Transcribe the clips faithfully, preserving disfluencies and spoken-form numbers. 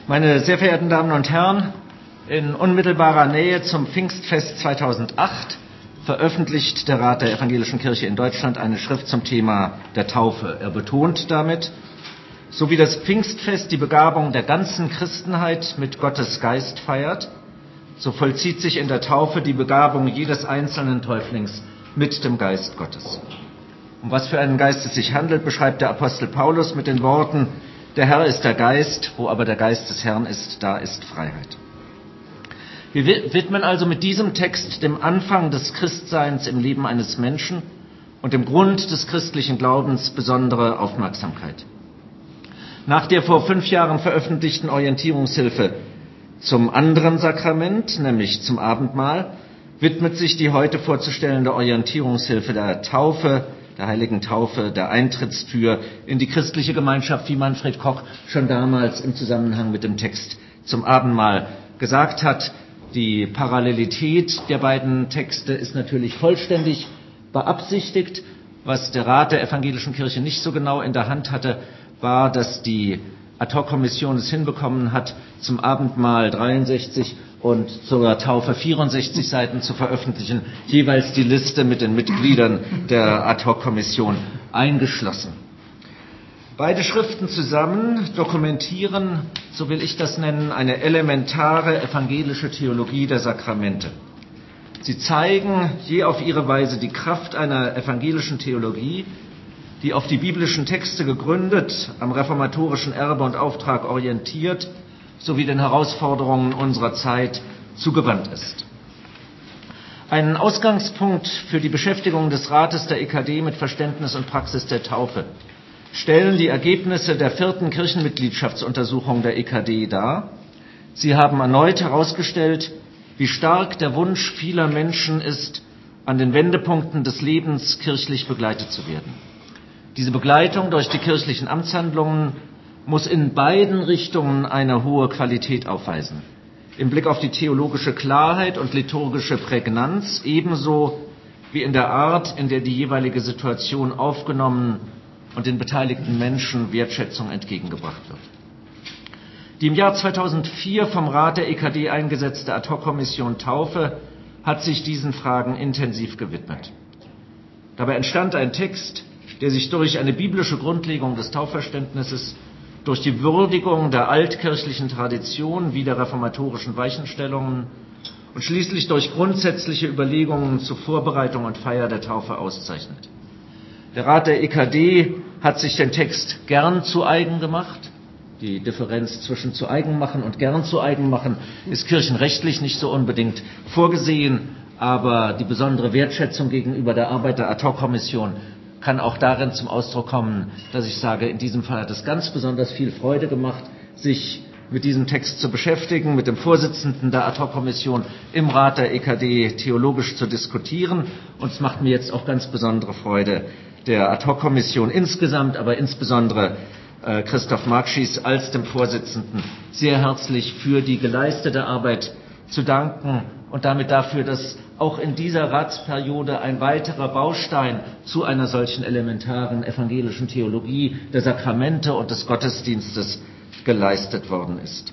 Meine sehr verehrten Damen und Herren, in unmittelbarer Nähe zum Pfingstfest zweitausendacht veröffentlicht der Rat der Evangelischen Kirche in Deutschland eine Schrift zum Thema der Taufe. Er betont damit, so wie das Pfingstfest die Begabung der ganzen Christenheit mit Gottes Geist feiert, so vollzieht sich in der Taufe die Begabung jedes einzelnen Täuflings mit dem Geist Gottes. Um was für einen Geist es sich handelt, beschreibt der Apostel Paulus mit den Worten: Der Herr ist der Geist, wo aber der Geist des Herrn ist, da ist Freiheit. Wir widmen also mit diesem Text dem Anfang des Christseins im Leben eines Menschen und dem Grund des christlichen Glaubens besondere Aufmerksamkeit. Nach der vor fünf Jahren veröffentlichten Orientierungshilfe zum anderen Sakrament, nämlich zum Abendmahl, widmet sich die heute vorzustellende Orientierungshilfe der Taufe, der heiligen Taufe, der Eintrittstür in die christliche Gemeinschaft, wie Manfred Koch schon damals im Zusammenhang mit dem Text zum Abendmahl gesagt hat. Die Parallelität der beiden Texte ist natürlich vollständig beabsichtigt. Was der Rat der Evangelischen Kirche nicht so genau in der Hand hatte, war, dass die Ad-hoc-Kommission es hinbekommen hat, zum Abendmahl dreiundsechzig und zur Taufe vierundsechzig Seiten zu veröffentlichen, jeweils die Liste mit den Mitgliedern der Ad-hoc-Kommission eingeschlossen. Beide Schriften zusammen dokumentieren, so will ich das nennen, eine elementare evangelische Theologie der Sakramente. Sie zeigen je auf ihre Weise die Kraft einer evangelischen Theologie, die auf die biblischen Texte gegründet, am reformatorischen Erbe und Auftrag orientiert, sowie den Herausforderungen unserer Zeit zugewandt ist. Ein Ausgangspunkt für die Beschäftigung des Rates der E K D mit Verständnis und Praxis der Taufe stellen die Ergebnisse der vierten Kirchenmitgliedschaftsuntersuchung der E K D dar. Sie haben erneut herausgestellt, wie stark der Wunsch vieler Menschen ist, an den Wendepunkten des Lebens kirchlich begleitet zu werden. Diese Begleitung durch die kirchlichen Amtshandlungen muss in beiden Richtungen eine hohe Qualität aufweisen. Im Blick auf die theologische Klarheit und liturgische Prägnanz, ebenso wie in der Art, in der die jeweilige Situation aufgenommen und den beteiligten Menschen Wertschätzung entgegengebracht wird. Die im Jahr zweitausendvier vom Rat der E K D eingesetzte Ad-hoc-Kommission Taufe hat sich diesen Fragen intensiv gewidmet. Dabei entstand ein Text, der sich durch eine biblische Grundlegung des Taufverständnisses, durch die Würdigung der altkirchlichen Tradition wie der reformatorischen Weichenstellungen und schließlich durch grundsätzliche Überlegungen zur Vorbereitung und Feier der Taufe auszeichnet. Der Rat der E K D hat sich den Text gern zu eigen gemacht. Die Differenz zwischen zu eigen machen und gern zu eigen machen ist kirchenrechtlich nicht so unbedingt vorgesehen, aber die besondere Wertschätzung gegenüber der Arbeit der Ad-hoc-Kommission kann auch darin zum Ausdruck kommen, dass ich sage, in diesem Fall hat es ganz besonders viel Freude gemacht, sich mit diesem Text zu beschäftigen, mit dem Vorsitzenden der Ad-hoc-Kommission im Rat der E K D theologisch zu diskutieren. Und es macht mir jetzt auch ganz besondere Freude, der Ad-hoc-Kommission insgesamt, aber insbesondere äh, Christoph Markschies als dem Vorsitzenden sehr herzlich für die geleistete Arbeit zu danken und damit dafür, dass auch in dieser Ratsperiode ein weiterer Baustein zu einer solchen elementaren evangelischen Theologie der Sakramente und des Gottesdienstes geleistet worden ist.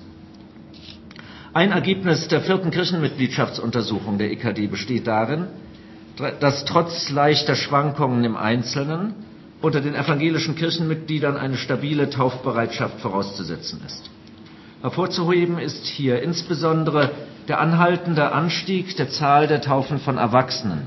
Ein Ergebnis der vierten Kirchenmitgliedschaftsuntersuchung der E K D besteht darin, dass trotz leichter Schwankungen im Einzelnen unter den evangelischen Kirchenmitgliedern eine stabile Taufbereitschaft vorauszusetzen ist. Hervorzuheben ist hier insbesondere der anhaltende Anstieg der Zahl der Taufen von Erwachsenen.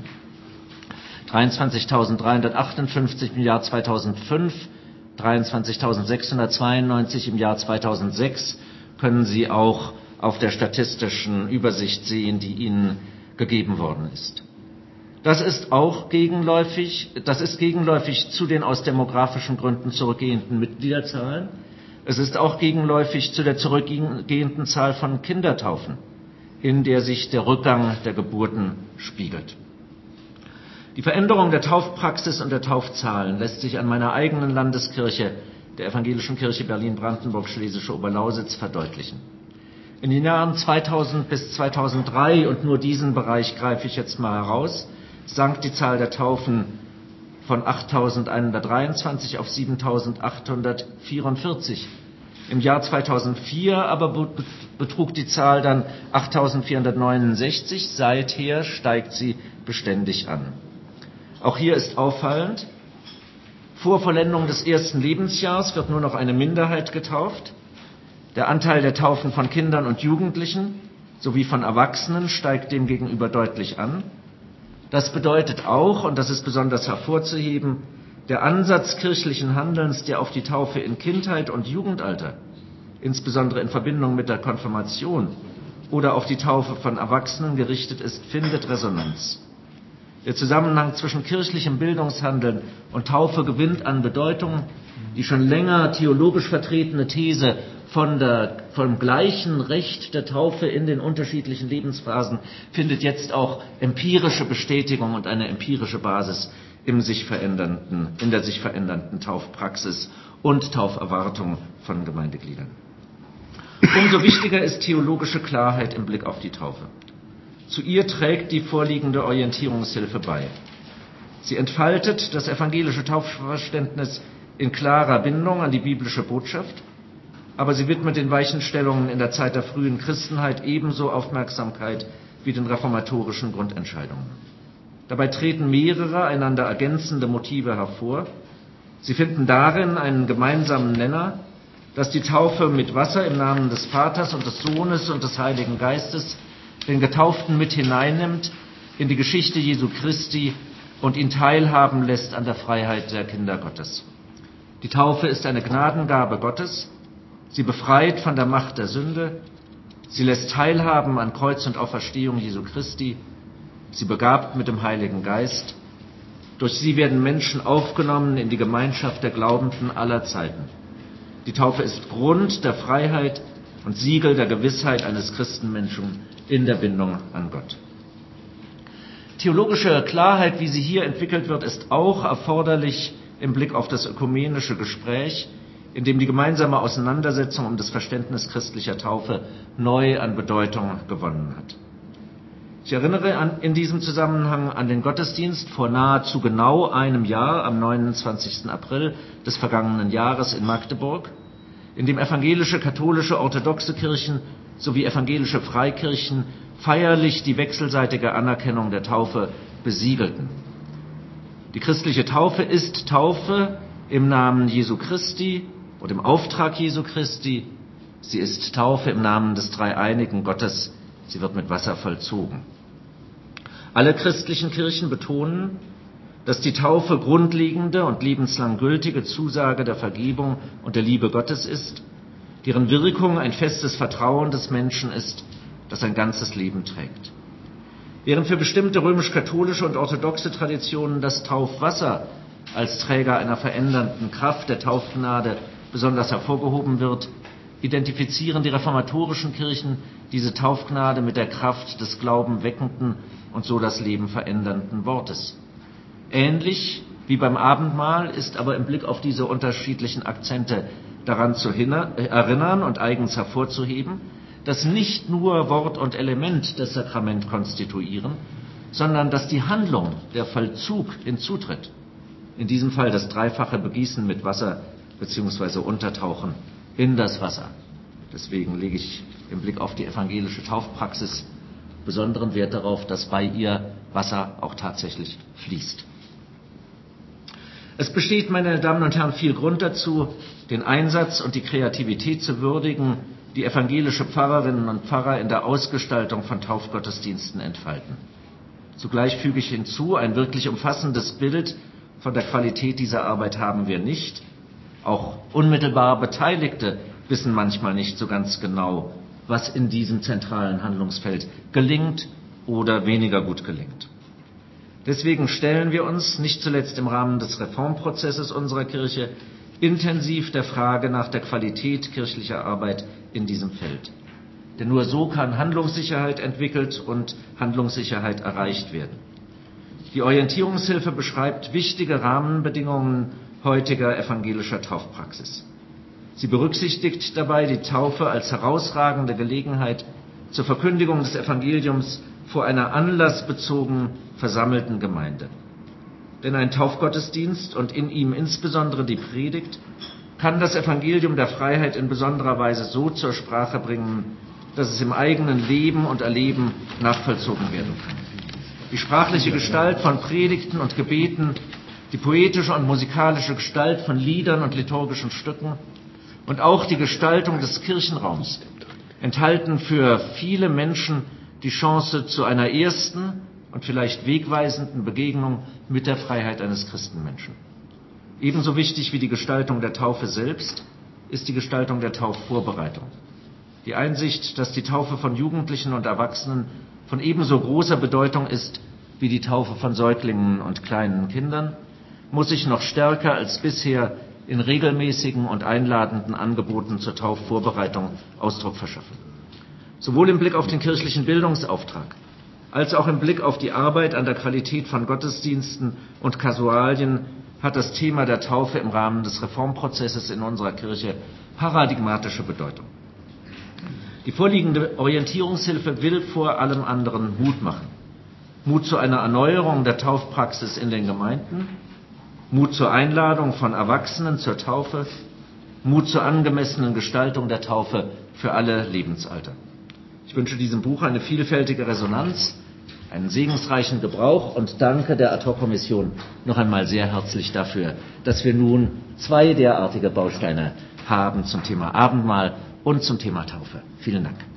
dreiundzwanzigtausenddreihundertachtundfünfzig im Jahr zweitausendfünf, dreiundzwanzigtausendsechshundertzweiundneunzig im Jahr zweitausendsechs können Sie auch auf der statistischen Übersicht sehen, die Ihnen gegeben worden ist. Das ist auch gegenläufig, das ist gegenläufig zu den aus demografischen Gründen zurückgehenden Mitgliederzahlen. Es ist auch gegenläufig zu der zurückgehenden Zahl von Kindertaufen, in der sich der Rückgang der Geburten spiegelt. Die Veränderung der Taufpraxis und der Taufzahlen lässt sich an meiner eigenen Landeskirche, der Evangelischen Kirche Berlin-Brandenburg-Schlesische Oberlausitz, verdeutlichen. In den Jahren zweitausend bis zweitausenddrei, und nur diesen Bereich greife ich jetzt mal heraus, sank die Zahl der Taufen von achttausendeinhundertdreiundzwanzig auf siebentausendachthundertvierundvierzig. Im Jahr zweitausendvier aber betrug die Zahl dann achttausendvierhundertneunundsechzig. Seither steigt sie beständig an. Auch hier ist auffallend: Vor Vollendung des ersten Lebensjahrs wird nur noch eine Minderheit getauft. Der Anteil der Taufen von Kindern und Jugendlichen sowie von Erwachsenen steigt demgegenüber deutlich an. Das bedeutet auch, und das ist besonders hervorzuheben, der Ansatz kirchlichen Handelns, der auf die Taufe in Kindheit und Jugendalter, insbesondere in Verbindung mit der Konfirmation, oder auf die Taufe von Erwachsenen gerichtet ist, findet Resonanz. Der Zusammenhang zwischen kirchlichem Bildungshandeln und Taufe gewinnt an Bedeutung. Die schon länger theologisch vertretene These von der, vom gleichen Recht der Taufe in den unterschiedlichen Lebensphasen findet jetzt auch empirische Bestätigung und eine empirische Basis im sich verändernden, in der sich verändernden Taufpraxis und Tauferwartung von Gemeindegliedern. Umso wichtiger ist theologische Klarheit im Blick auf die Taufe. Zu ihr trägt die vorliegende Orientierungshilfe bei. Sie entfaltet das evangelische Taufverständnis in klarer Bindung an die biblische Botschaft, aber sie widmet den Weichenstellungen in der Zeit der frühen Christenheit ebenso Aufmerksamkeit wie den reformatorischen Grundentscheidungen. Dabei treten mehrere einander ergänzende Motive hervor. Sie finden darin einen gemeinsamen Nenner, dass die Taufe mit Wasser im Namen des Vaters und des Sohnes und des Heiligen Geistes den Getauften mit hineinnimmt in die Geschichte Jesu Christi und ihn teilhaben lässt an der Freiheit der Kinder Gottes. Die Taufe ist eine Gnadengabe Gottes. Sie befreit von der Macht der Sünde. Sie lässt teilhaben an Kreuz und Auferstehung Jesu Christi. Sie begabt mit dem Heiligen Geist. Durch sie werden Menschen aufgenommen in die Gemeinschaft der Glaubenden aller Zeiten. Die Taufe ist Grund der Freiheit und Siegel der Gewissheit eines Christenmenschen in der Bindung an Gott. Theologische Klarheit, wie sie hier entwickelt wird, ist auch erforderlich im Blick auf das ökumenische Gespräch, in dem die gemeinsame Auseinandersetzung um das Verständnis christlicher Taufe neu an Bedeutung gewonnen hat. Ich erinnere an, in diesem Zusammenhang an den Gottesdienst vor nahezu genau einem Jahr, am neunundzwanzigsten April des vergangenen Jahres in Magdeburg, in dem evangelische, katholische, orthodoxe Kirchen sowie evangelische Freikirchen feierlich die wechselseitige Anerkennung der Taufe besiegelten. Die christliche Taufe ist Taufe im Namen Jesu Christi und im Auftrag Jesu Christi. Sie ist Taufe im Namen des dreieinigen Gottes. Sie wird mit Wasser vollzogen. Alle christlichen Kirchen betonen, dass die Taufe grundlegende und lebenslang gültige Zusage der Vergebung und der Liebe Gottes ist, deren Wirkung ein festes Vertrauen des Menschen ist, das sein ganzes Leben trägt. Während für bestimmte römisch-katholische und orthodoxe Traditionen das Taufwasser als Träger einer verändernden Kraft der Taufgnade besonders hervorgehoben wird, identifizieren die reformatorischen Kirchen diese Taufgnade mit der Kraft des glaubenweckenden und so das Leben verändernden Wortes. Ähnlich wie beim Abendmahl ist aber im Blick auf diese unterschiedlichen Akzente daran zu erinnern und eigens hervorzuheben, dass nicht nur Wort und Element das Sakrament konstituieren, sondern dass die Handlung, der Vollzug hinzutritt. In diesem Fall das dreifache Begießen mit Wasser bzw. Untertauchen in das Wasser. Deswegen lege ich im Blick auf die evangelische Taufpraxis besonderen Wert darauf, dass bei ihr Wasser auch tatsächlich fließt. Es besteht, meine Damen und Herren, viel Grund dazu, den Einsatz und die Kreativität zu würdigen, die evangelische Pfarrerinnen und Pfarrer in der Ausgestaltung von Taufgottesdiensten entfalten. Zugleich füge ich hinzu, ein wirklich umfassendes Bild von der Qualität dieser Arbeit haben wir nicht. Auch unmittelbar Beteiligte wissen manchmal nicht so ganz genau, was in diesem zentralen Handlungsfeld gelingt oder weniger gut gelingt. Deswegen stellen wir uns, nicht zuletzt im Rahmen des Reformprozesses unserer Kirche, intensiv der Frage nach der Qualität kirchlicher Arbeit in diesem Feld. Denn nur so kann Handlungssicherheit entwickelt und Handlungssicherheit erreicht werden. Die Orientierungshilfe beschreibt wichtige Rahmenbedingungen heutiger evangelischer Taufpraxis. Sie berücksichtigt dabei die Taufe als herausragende Gelegenheit zur Verkündigung des Evangeliums vor einer anlassbezogen versammelten Gemeinde. Denn ein Taufgottesdienst und in ihm insbesondere die Predigt kann das Evangelium der Freiheit in besonderer Weise so zur Sprache bringen, dass es im eigenen Leben und Erleben nachvollzogen werden kann. Die sprachliche Gestalt von Predigten und Gebeten, die poetische und musikalische Gestalt von Liedern und liturgischen Stücken und auch die Gestaltung des Kirchenraums enthalten für viele Menschen die Chance zu einer ersten und vielleicht wegweisenden Begegnung mit der Freiheit eines Christenmenschen. Ebenso wichtig wie die Gestaltung der Taufe selbst ist die Gestaltung der Taufvorbereitung. Die Einsicht, dass die Taufe von Jugendlichen und Erwachsenen von ebenso großer Bedeutung ist wie die Taufe von Säuglingen und kleinen Kindern, muss sich noch stärker als bisher in regelmäßigen und einladenden Angeboten zur Taufvorbereitung Ausdruck verschaffen. Sowohl im Blick auf den kirchlichen Bildungsauftrag als auch im Blick auf die Arbeit an der Qualität von Gottesdiensten und Kasualien hat das Thema der Taufe im Rahmen des Reformprozesses in unserer Kirche paradigmatische Bedeutung. Die vorliegende Orientierungshilfe will vor allem anderen Mut machen. Mut zu einer Erneuerung der Taufpraxis in den Gemeinden, Mut zur Einladung von Erwachsenen zur Taufe, Mut zur angemessenen Gestaltung der Taufe für alle Lebensalter. Ich wünsche diesem Buch eine vielfältige Resonanz, einen segensreichen Gebrauch und danke der Ad-hoc-Kommission noch einmal sehr herzlich dafür, dass wir nun zwei derartige Bausteine haben zum Thema Abendmahl und zum Thema Taufe. Vielen Dank.